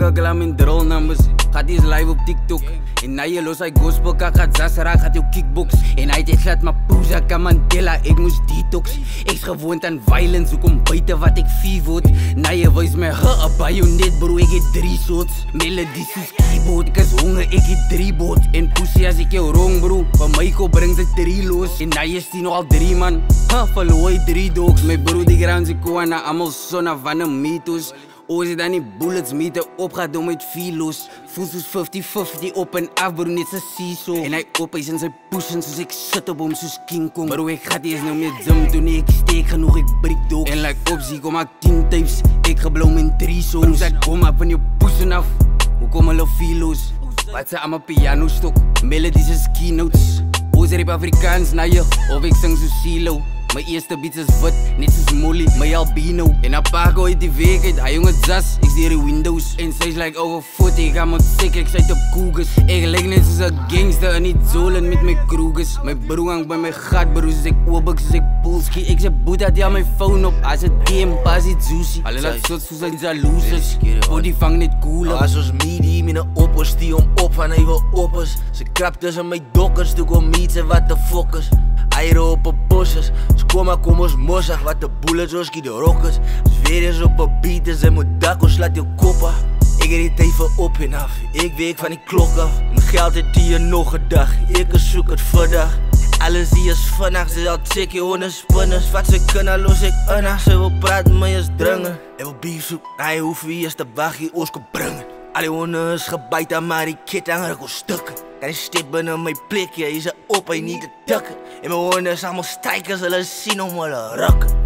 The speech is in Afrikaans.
kakla met drill numbers. Gaat eens live op TikTok. En na je los hy gospel kak gaat Zasara gaat jou kickbox. En hy het glad maar Pooza ka Mandela, ek moes detox. Ek's gewoond aan violence, hoekom buite wat ek vier word. Na je wys my bayonet bro, ek het 3 soorts. Melodies soos keyboard, ek is honger, ek het 3 bord. En pussy as ek jou wrong bro, van my kop bring sy 3 los. En na je is die nogal 3 man, verlooi 3 dogs. My bro die grounds ek koa na amal sonna van een mythos. Oor is dan die bullets meter opgaat om met 4 los. Voel soos 50-50 op en af bro, net so seesaw. En hy op is in sy pushen soos ek sit op hom soos King Kong. Bro ek gaat eers nou met gym toe nie, ek steek genoeg, ek breek doog. En like opsie kom ek 10 types, ek geblou met 3 songs. Bro ek kom af van jou pushen af, hoe kom hulle 4 los? Wat sy aan my piano stok, melodies is keynotes. Oor is rap Afrikaans na je, of ek sing soos CeeLo. My eerste beats is wit, net soos Molly, my albino. En Apago uit die week uit, hy jonge Zas, ek sê die windows. En sy's like over 40, ek gaan met sick, ek sy't op koeges. Ek lyk net soos een gangster in die zolen met my kroeges. My bro hang by my gat bro, soos ek oobik, soos ek poolski. Ek sê boet dat jy aan my phone op, as het game, pas het Zuzi. Hulle laat soos soos hy jaloeses, body vang net cool op. As ons meedie, myne oppers, die om op van hy wil oppers. Sy krap tussen my dokkers, toe kom meet sy wat te fokkers. Eieren op een bosses, kom ons mossig, wat de bullets ons kie de rockers. Weer eens op een beat en sy moet dak, ons laat jou kop af. Ek het die tyd vir op en af, ek week van die klok af. En geld het die nog een dag, ek soek het vandag. Alles die is vannacht, sy al check jy onderspinners. Wat sy kinna los ek inna, sy wil praat met my is dringen. Ek wil beef soek, hy hoef wie is te wag, hier ons kan bringen. Al die honde is gebuit aan maar die kethanger ek al stukken. Kan die step binnen my plekje, hy is op, hy nie te tikken. En my honde is allemaal strijkers, hulle sien om hulle rukken.